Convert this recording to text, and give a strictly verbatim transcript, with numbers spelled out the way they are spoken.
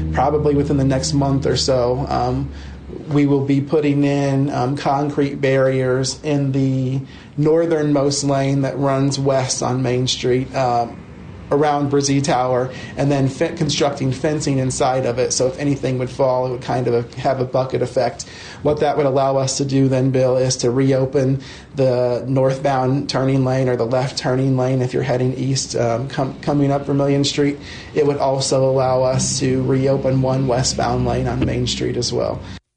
probably within the next month or so. Um, we will be putting in um, concrete barriers in the northernmost lane that runs west on Main Street, um, around Brzee Tower, and then fe- constructing fencing inside of it, so if anything would fall, it would kind of a, have a bucket effect. What that would allow us to do then, Bill, is to reopen the northbound turning lane or the left turning lane if you're heading east, um, com- coming up Vermilion Street. It would also allow us to reopen one westbound lane on Main Street as well.